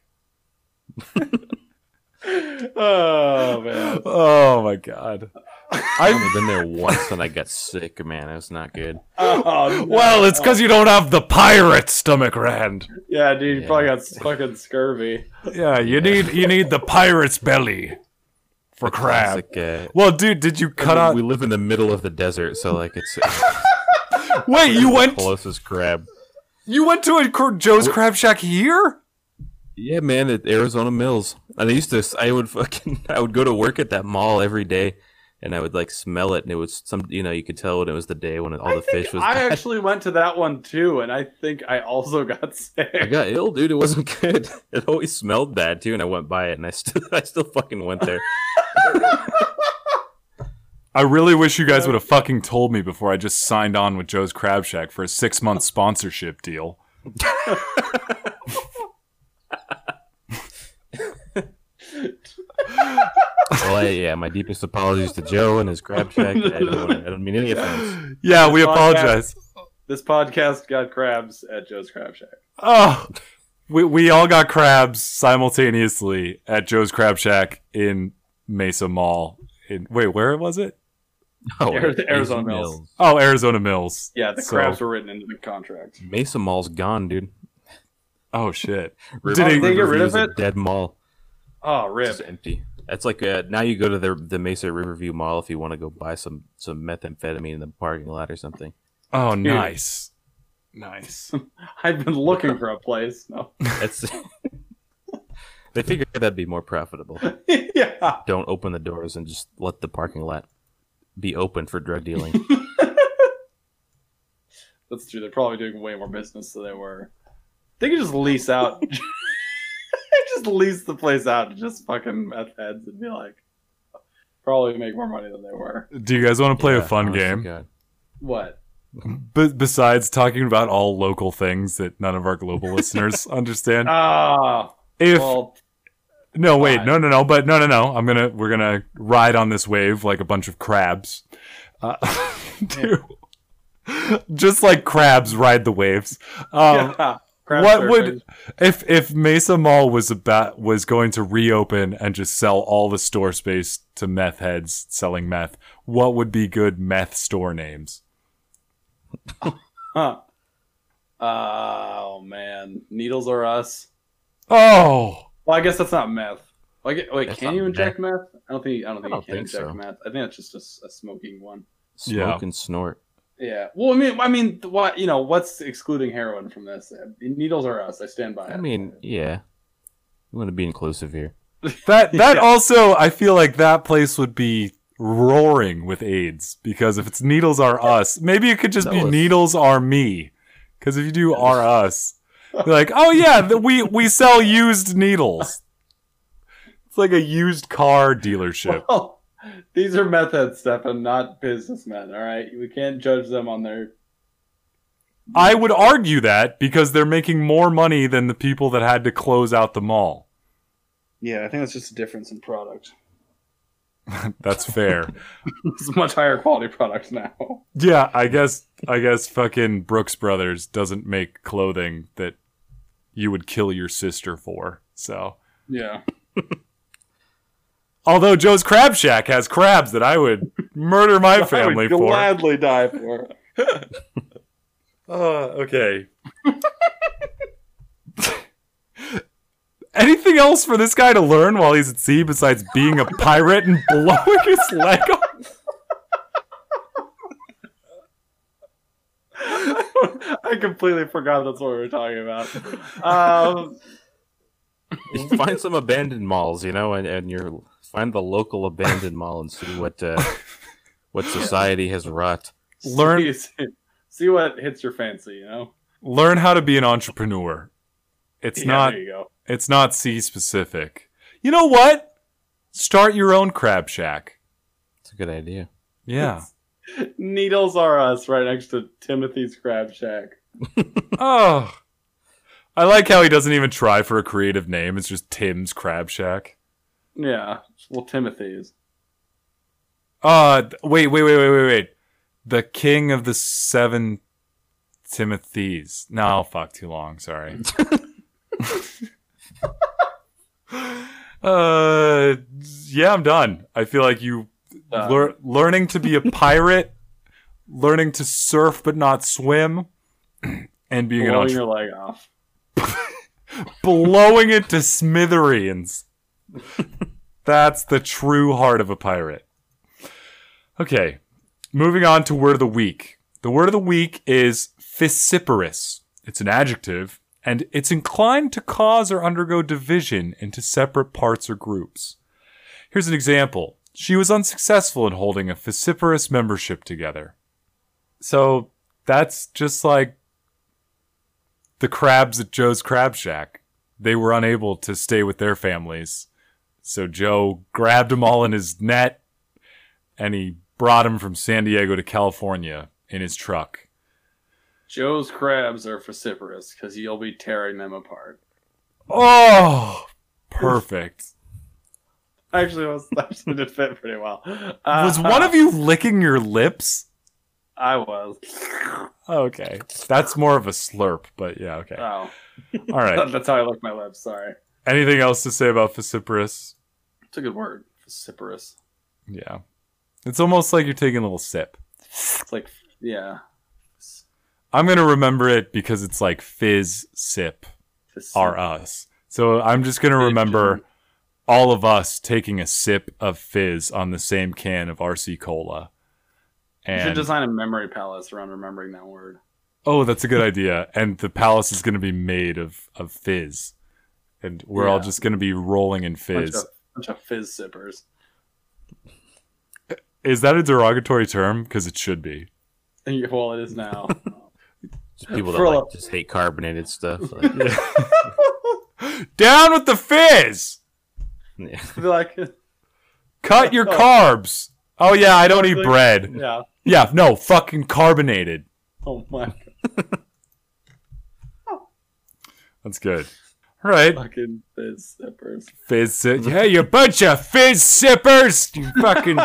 Oh man. Oh my god. I've only been there once and I got sick, man. It was not good. Oh, no. Well, it's because you don't have the pirate stomach, Rand. Yeah, dude, you Yeah. probably got fucking scurvy. Yeah, you need you need the pirate's belly for crab. Classic, uh, Well, dude, did you cut out? we live in the middle of the desert, so like it's Wait, you the went closest crab. you went to a Cr- Joe's Crab Shack here? Yeah, man, at Arizona Mills. And I used to, I would fucking, I would go to work at that mall every day, and I would like smell it, and it was some, you know, you could tell when it was the day when all I the think fish was. I bad. actually went to that one too, and I think I also got sick. I got ill, dude. It wasn't good. It always smelled bad too, and I went by it, and I still, I still fucking went there. I really wish you guys would have fucking told me before I just signed on with Joe's Crab Shack for a six month sponsorship deal. Well, I, yeah, my deepest apologies to Joe and his crab shack. I don't, I don't mean any offense. Yeah, we Podcast- apologize. This podcast got crabs at Joe's Crab Shack. Oh, we we all got crabs simultaneously at Joe's Crab Shack in Mesa Mall. In, wait, where was it? Oh, Ari- Mesa Arizona Mills. Oh, Arizona Mills. Yeah, the So- crabs were written into the contract. Mesa Mall's gone, dude. Oh shit! River- Did he- They get rid Riverview's of a it? Dead mall. Oh, It's rip. empty. That's like uh, now you go to the the Mesa Riverview Mall if you want to go buy some some methamphetamine in the parking lot or something. Oh, nice, nice. I've been looking for a place. No. That's they figured that'd be more profitable. Yeah. Don't open the doors and just let the parking lot be open for drug dealing. That's true. They're probably doing way more business than they were. They could just lease out. Just lease the place out to just fucking meth heads and be like, probably make more money than they were. Do you guys want to play a Yeah, fun honest to game? God. What? B- besides talking about all local things that none of our global listeners understand. Ah, If well, no, wait, fine. no, no, no, but no, no, no. I'm gonna we're gonna ride on this wave like a bunch of crabs. Uh, dude. Just like crabs ride the waves. Um, yeah. Crab what surfing. would if if Mesa Mall was about was going to reopen and just sell all the store space to meth heads selling meth? What would be good meth store names? Huh. Oh man, Needles Are Us. Oh, Well, I guess that's not meth. Like, wait, That's can not you inject meth. meth? I don't think. I don't think I don't you can think inject so. meth. I think that's just a, s- a smoking one. Smoke Yeah. and snort. Yeah. Well, I mean, I mean, what you know? What's excluding heroin from this? Needles Are Us. I stand by it. I mean, yeah. You want to be inclusive here. that that Yeah. also I feel like that place would be roaring with AIDS because if it's Needles Are Us, maybe it could just be Tell us. Needles Are Me. Because if you do Are Us, you're like, oh yeah, the, we we sell used needles. It's like a used car dealership. Well, these are meth heads, Stefan, not businessmen. All right, we can't judge them on their. I would argue that because they're making more money than the people that had to close out the mall. Yeah, I think that's just a difference in product. That's fair. It's a much higher quality product now. Yeah, I guess I guess fucking Brooks Brothers doesn't make clothing that you would kill your sister for. So, Yeah. although Joe's Crab Shack has crabs that I would murder my family I would for. gladly die for. Uh, okay. Anything else for this guy to learn while he's at sea besides being a pirate and blowing his leg off? I completely forgot that's what we were talking about. Um, Find some abandoned malls, you know, and, and you're find the local abandoned mall and see what uh, what society has wrought. Learn see, see what hits your fancy, you know? learn how to be an entrepreneur. It's Yeah, not There you go. it's not sea specific. You know what? Start your own crab shack. It's a good idea. Yeah. Needles Are Us right next to Timothy's Crab Shack. Oh. I like how he doesn't even try for a creative name. It's just Tim's Crab Shack. Yeah. Well, Timothy's. Uh th- wait, wait, wait, wait, wait, wait. The King of the Seven Timothys. No, fuck, too long. Sorry. uh, yeah, I'm done. I feel like you Uh, lear- learning to be a pirate, learning to surf but not swim, and being an blowing entre- your leg off. blowing it to smithereens. That's the true heart of a pirate. Okay, moving on to word of the week. The word of the week is fissiparous. It's an adjective, and it's inclined to cause or undergo division into separate parts or groups. Here's an example. She was unsuccessful in holding a fissiparous membership together. So that's just like the crabs at Joe's Crab Shack. They were unable to stay with their families. So Joe grabbed them all in his net and he brought them from San Diego to California in his truck. Joe's crabs are vociferous because you'll be tearing them apart. Oh, perfect. Actually, it was, actually did fit pretty well. Uh, Was one of you licking your lips? I was. Okay. That's more of a slurp, but yeah, okay. Oh, All right. that's how I lick my lips. Sorry. Anything else to say about vociferous? It's a good word. Vociferous. Yeah. It's almost like you're taking a little sip. It's like, yeah. I'm going to remember it because it's like fizz, sip, are us. So I'm just going to remember all of us taking a sip of fizz on the same can of R C Cola. You should And design a memory palace around remembering that word. oh, that's a good idea. And the palace is going to be made of, of fizz. And we're all Yeah. just going to be rolling in Bunch fizz. of, bunch of fizz sippers. Is that a derogatory term? Because it should be. Well, it is now. Just people that For like a- just hate carbonated stuff. Like, Down with the fizz! yeah. Be like, Cut your carbs. Oh, yeah, I don't eat bread. yeah. Yeah, no, fucking carbonated. Oh my That's good. All right. fucking fizz sippers. Fizz sip. Yeah, you bunch of fizz sippers. You fucking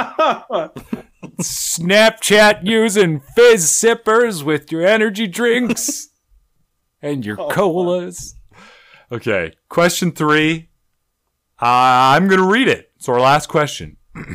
Snapchat using fizz sippers with your energy drinks. and your Oh, colas. Okay, question three. Uh, I'm going to read it. It's our last question.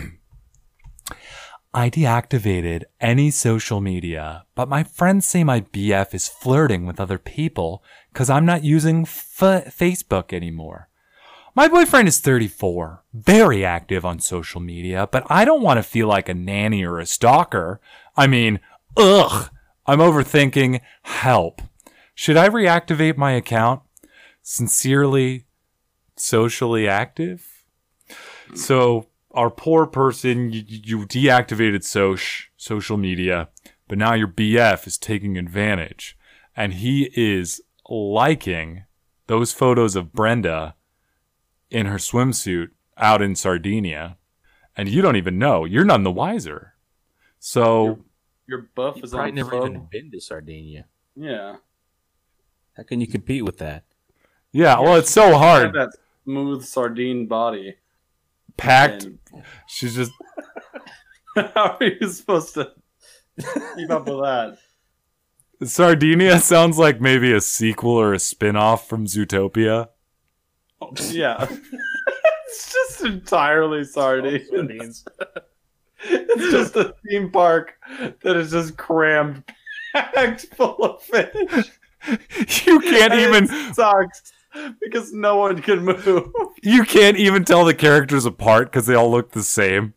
I deactivated any social media, but my friends say my B F is flirting with other people because I'm not using f- Facebook anymore. My boyfriend is thirty-four, very active on social media, but I don't want to feel like a nanny or a stalker. I mean, ugh, I'm overthinking. Help. Should I reactivate my account? Sincerely, socially active? So, our poor person, you, you deactivated soc, social media, but now your B F is taking advantage. And he is liking those photos of Brenda in her swimsuit out in Sardinia. And you don't even know. You're none the wiser. So... Your buff You've is probably on never pro. even been to Sardinia. Yeah. How can you compete with that? Yeah, well, it's so Have hard. that smooth sardine body. Packed. And She's just... how are you supposed to keep up with that? Sardinia sounds like maybe a sequel or a spin-off from Zootopia. Oh, yeah. It's just entirely sardines. It's just a theme park that is just crammed, packed full of fish. You can't And even... it sucks because no one can move. You can't even tell the characters apart because they all look the same.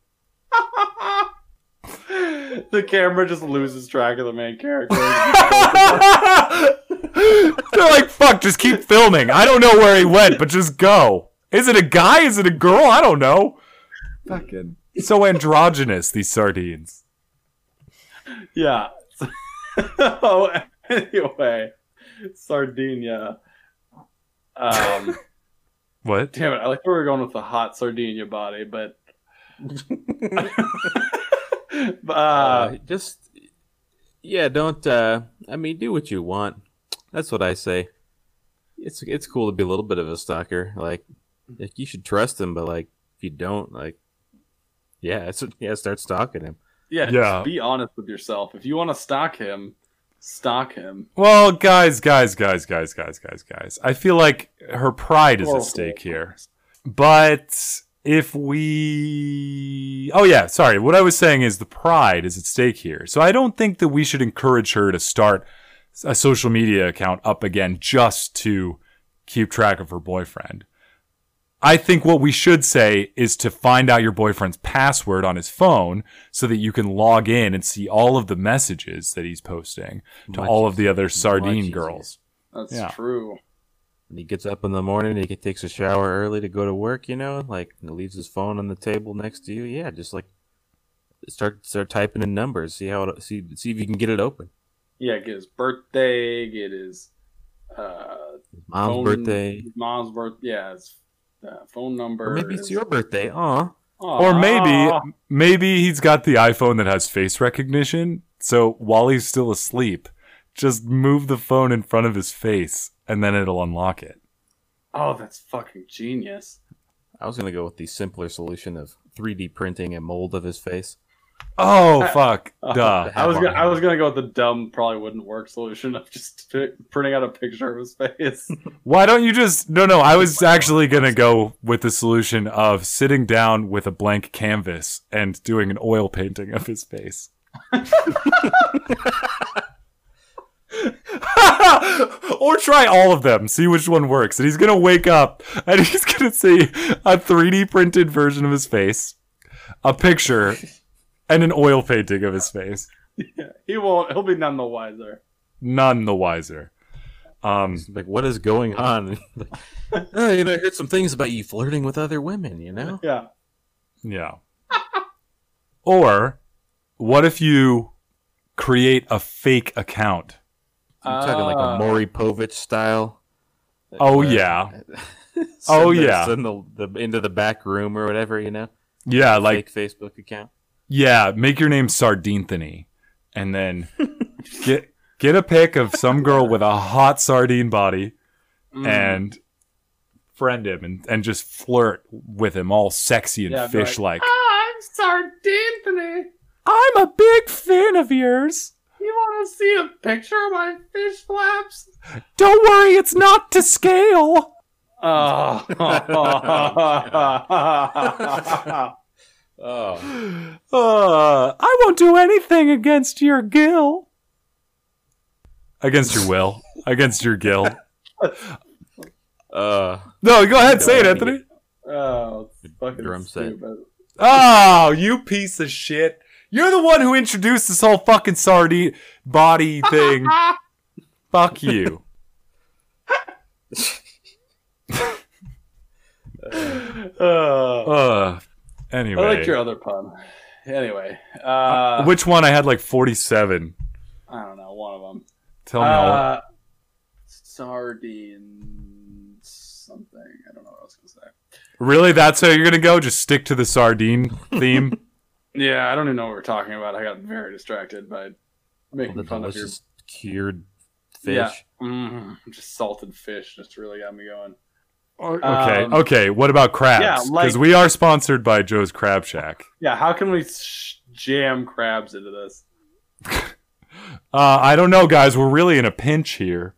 The camera just loses track of the main character. They're like, fuck, just keep filming. I don't know where he went, but just go. Is it a guy? Is it a girl? I don't know. Fucking so androgynous, these sardines. Yeah. Oh, anyway, Sardinia. Um, What? damn it! I like where we're going with the hot Sardinia body, but uh, Uh, just, yeah, don't, uh, I mean, do what you want. That's what I say. It's it's cool to be a little bit of a stalker. Like, like you should trust him, but, like, if you don't, like, yeah, it's, yeah, start stalking him. yeah, Yeah. just be honest with yourself. If you want to stalk him, stalk him. Well, guys, guys, guys, guys, guys, guys, guys. I feel like her pride is Or- at stake here. But if we... Oh, yeah, sorry. What I was saying is the pride is at stake here. So I don't think that we should encourage her to start a social media account up again just to keep track of her boyfriend. I think what we should say is to find out your boyfriend's password on his phone so that you can log in and see all of the messages that he's posting to Much all of the easier. other Much sardine easier. girls. That's Yeah. true. When he gets up in the morning, he takes a shower early to go to work, you know, like, he leaves his phone on the table next to you. Yeah, just, like, start start typing in numbers, see how it, see see if you can get it open. Yeah, get his birthday, get his uh, Mom's phone- birthday. mom's birth. Yeah, his uh, phone number. Or maybe it's his- your birthday. Aw. Or maybe Aw. maybe he's got the iPhone that has face recognition. So while he's still asleep, just move the phone in front of his face and then it'll unlock it. Oh, that's fucking genius. I was gonna go with the simpler solution of three D printing a mold of his face. Oh, fuck. Uh, Duh. I was gonna, I was gonna go with the dumb, probably wouldn't work solution of just p- printing out a picture of his face. Why don't you just... No, no, I was actually going to go with the solution of sitting down with a blank canvas and doing an oil painting of his face. Or try all of them, see which one works. And he's going to wake up and he's going to see a three D printed version of his face, a picture, and an oil painting of his face. Yeah, he won't. He'll be none the wiser. None the wiser. Um, Like, what is going on? Like, oh, you know, I heard some things about you flirting with other women, you know? Yeah. yeah. Or what if you create a fake account? I'm talking like Ah. a Maury Povich style. Oh, Uh, yeah. send Oh, the- yeah. Send the, the into the back room or whatever, you know? Yeah, like, Fake Facebook account. yeah, make your name Sardinethony. And then get get a pic of some girl with a hot sardine body Mm. and friend him and, and just flirt with him all sexy and Yeah, be fish-like. I'm Sardinethony. I'm a big fan of yours. You want to see a picture of my fish flaps? Don't worry, it's not to scale. Oh. Oh. Uh, I won't do anything against your gill. Against your will. Against your gill. Uh, No, go ahead, say it, Anthony. Oh, it's fucking Drum set. stupid. Oh, you piece of shit. You're the one who introduced this whole fucking sardine body thing. Fuck you. Uh, Uh, anyway. I liked your other pun. Anyway, uh, Which one? I had like forty-seven. I don't know, one of them. Tell me all. Uh, sardine something. I don't know what I was gonna say. Really? That's how you're going to go? Just stick to the sardine theme? Yeah, I don't even know what we're talking about. I got very distracted by making the fun of your delicious cured fish. yeah, mm, just salted fish. Just really got me going. Okay, Um, okay. What about crabs? yeah, Because like- we are sponsored by Joe's Crab Shack. Yeah, how can we sh- jam crabs into this? Uh, I don't know, guys. We're really in a pinch here.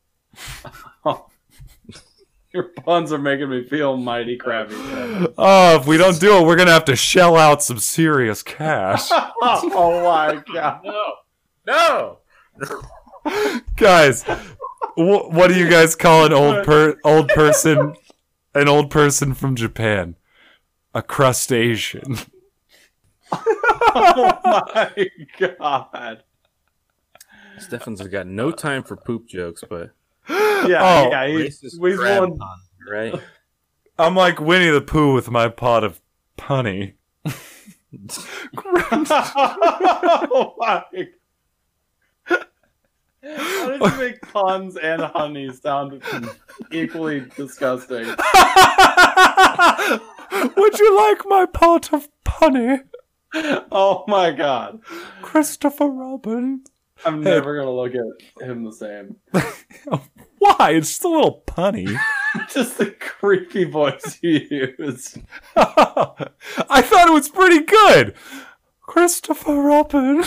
Your puns are making me feel mighty crabby. Oh, if we don't do it, we're going to have to shell out some serious cash. Oh my god! No! No! Guys, wh- what do you guys call an old per- old person? An old person from Japan? A crustacean. Oh my god! Stefan's got no time for poop jokes, but Yeah, Oh, yeah. He, racist we crab won. pun, right? I'm like Winnie the Pooh with my pot of punny. Oh my! How did you make puns and honey sound equally disgusting? Would you like my pot of punny, Oh my god! Christopher Robin? I'm never gonna look at him the same. Why? It's just a little punny. Just the creepy voice you use. I thought it was pretty good. Christopher Robin.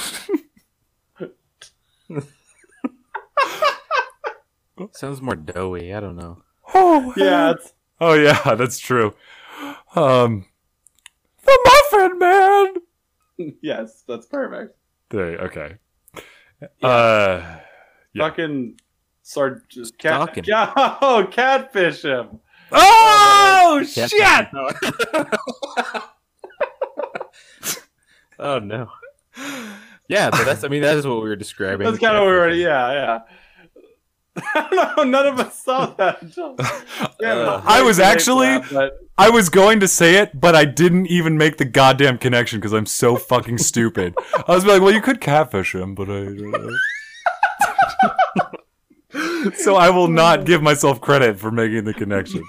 Sounds more doughy. I don't know. Oh, Yeah, it's, Oh yeah, that's true. Um, the Muffin Man. yes, that's perfect. There, okay. Uh, Yeah. Fucking sard just cat. Stalking. Yeah, oh, catfish him. oh Cat- shit! Oh no. Yeah, but that's. I mean, that is what we were describing. That's kind of what we were. Yeah, yeah. I don't know. None of us saw that. Yeah, Uh, I was actually- but I was going to say it, but I didn't even make the goddamn connection because I'm so fucking stupid. I was like, well, you could catfish him, but I. So I will not give myself credit for making the connection.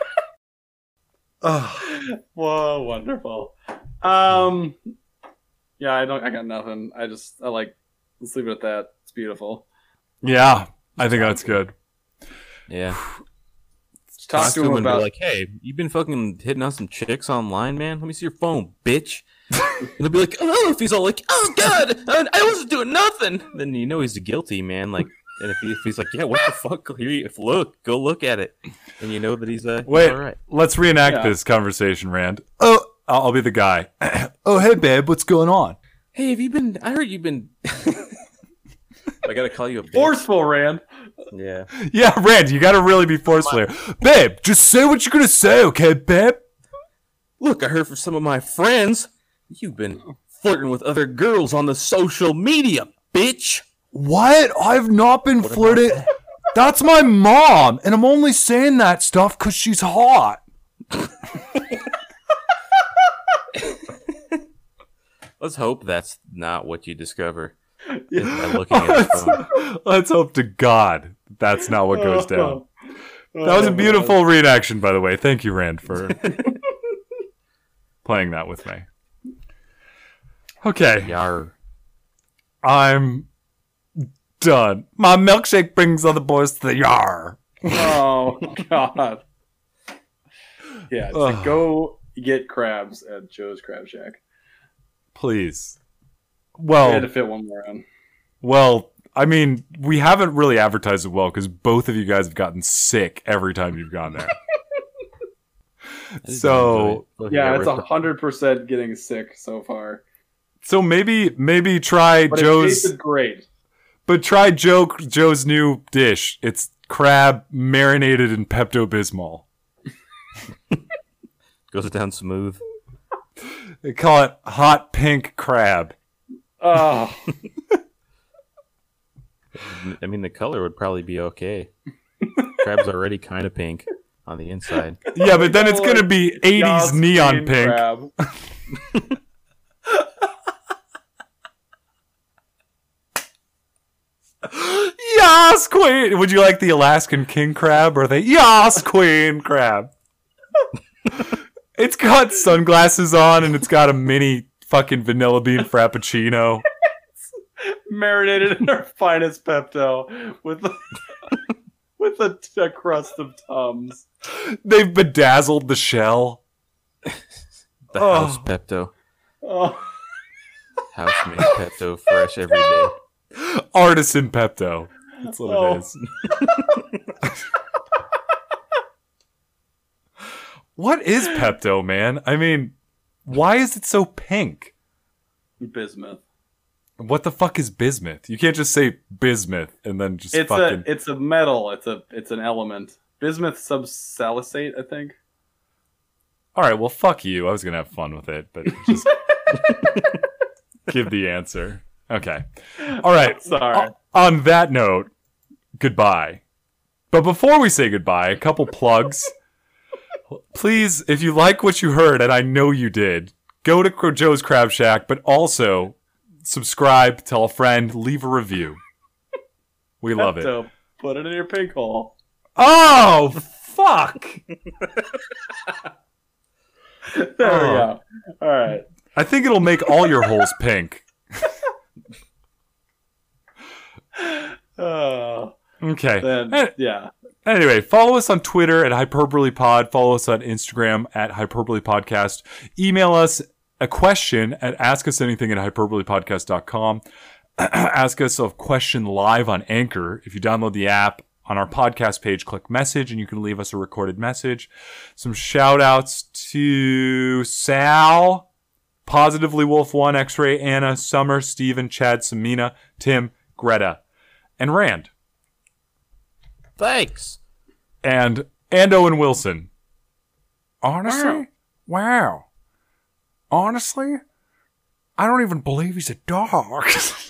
whoa, wonderful. Um, yeah, I don't. I got nothing. I just. I like. Let's leave it at that. It's beautiful. Yeah, I think that's good. Yeah. Talk Talk to him and be about. like, hey, you been fucking hitting on some chicks online, man? Let me see your phone, bitch. And he'll be like, oh, if he's all like, oh god, I I wasn't doing nothing. Then you know he's guilty, man. Like, and if, he, if he's like, yeah, what the fuck? Here, if look, go look at it, and you know that he's uh, Wait, all right. let's reenact Yeah. this conversation, Rand. Oh, I'll, I'll be the guy. Oh, hey, babe, what's going on? Hey, have you been? I heard you've been. I gotta call you a bitch. Forceful, Rand. Yeah. Yeah, Rand, you gotta really be forceful here. Babe, just say what you're gonna say, okay, babe? Look, I heard from some of my friends you've been flirting with other girls on the social media, bitch. What? I've not been What about flirting. that? That's my mom, and I'm only saying that stuff because she's hot. Let's hope that's not what you discover Yeah. by looking at your phone. let's, let's hope to God that's not what goes down. Oh, That was a man. beautiful reenaction, by the way. Thank you, Rand, for playing that with me. Okay, Yar. I'm done. My milkshake brings other boys to the yar. Oh God. Yeah, so Ugh. go get crabs at Joe's Crab Shack. Please. We had to Well, fit one more in. Well, I mean, we haven't really advertised it well because both of you guys have gotten sick every time you've gone there. So yeah, it's a hundred percent getting sick so far. So maybe maybe try but Joe's. It tasted great. But try Joe Joe's new dish. It's crab marinated in Pepto-Bismol. Goes down smooth. They call it hot pink crab. Oh. I mean, the color would probably be okay. Crab's already kind of pink on the inside. Yeah, but then it's going to be eighties neon pink. Crab. Yas, queen! Would you like the Alaskan king crab or the Yas, queen crab? It's got sunglasses on and it's got a mini fucking vanilla bean frappuccino. Marinated in our finest Pepto with a, with a, a crust of Tums. They've bedazzled the shell. The Oh. house Pepto. Oh. House made Pepto fresh every day. Artisan Pepto. That's what Oh. it is. What is Pepto, man? I mean, why is it so pink? Bismuth. What the fuck is bismuth? You can't just say bismuth and then just It's fucking... a it's a metal. It's a it's an element. Bismuth subsalicate, I think. All right, well, fuck you. I was going to have fun with it, but just give the answer. Okay. All right. Sorry. O- on that note, goodbye. But before we say goodbye, a couple plugs. Please, if you like what you heard, and I know you did, go to Joe's Crab Shack, but also subscribe, tell a friend, leave a review. We love it. Pepto, put it in your pink hole. Oh, fuck. There Oh. we go. All right. I think it'll make all your holes pink. Oh, Okay. then Eh, yeah. Anyway, follow us on Twitter at HyperbolePod. Follow us on Instagram at HyperbolePodcast. Email us a question at askusanything at hyperbolepodcast dot com. Ask us a question live on Anchor. If you download the app, on our podcast page, click message, and you can leave us a recorded message. Some shout outs to Sal, Positively Wolf one, X-Ray, Anna, Summer, Steven, Chad, Samina, Tim, Greta, and Rand. Thanks. And and Owen Wilson. Honestly? Wow. Honestly? I don't even believe he's a dog.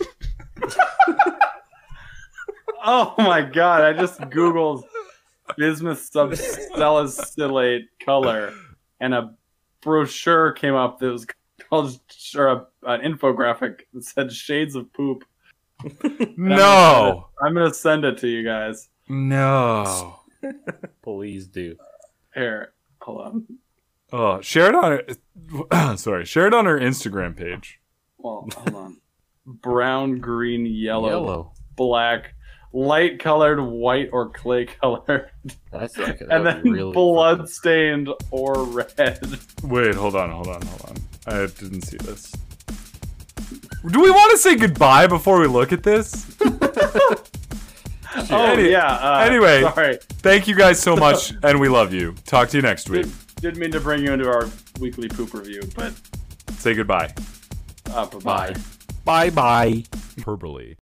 Oh my god! I just googled bismuth subsalicate color, and a brochure came up that was called or a, an infographic that said "Shades of Poop." No. I'm gonna send it to you guys. No. Please do. Here, hold on. Oh, share it on her, sorry, share it on her Instagram page. Well, hold on. Brown, green, yellow, Yellow. black, light colored, white or clay colored, That's like that and would then be really blood fucking- stained or red. Wait, hold on, hold on, hold on. I didn't see this. Do we want to say goodbye before we look at this? Oh Any- yeah. Uh, anyway. sorry. Thank you guys so much, and we love you. Talk to you next week. Did, didn't mean to bring you into our weekly poop review, but Say goodbye. uh, bye. Bye bye. Hyperbole.